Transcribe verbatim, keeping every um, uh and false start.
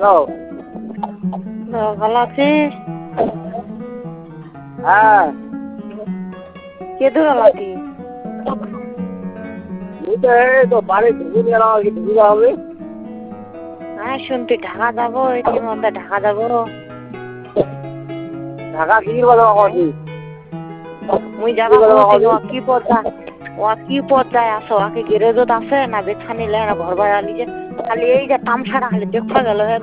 ভালো আছিস? হ্যাঁ কে দূর আলাতি? তো বাড়ি ঢুকে গেলাম আর কি, ঢুকে হবে। হ্যাঁ শুনতে ঢাকা যাবো, এই মধ্যে ঢাকা যাবো। ঢাকা কি বলো আমাকে? মুই যাবা কইছি ও কি পর্যায় ও কি পর্যায়ে আছো? আকে গ্যারেজত আছে না বেছানি লে না ঘর ভাড়া লিজে? খালি এই যে তামসাটা খালি দেখা গেল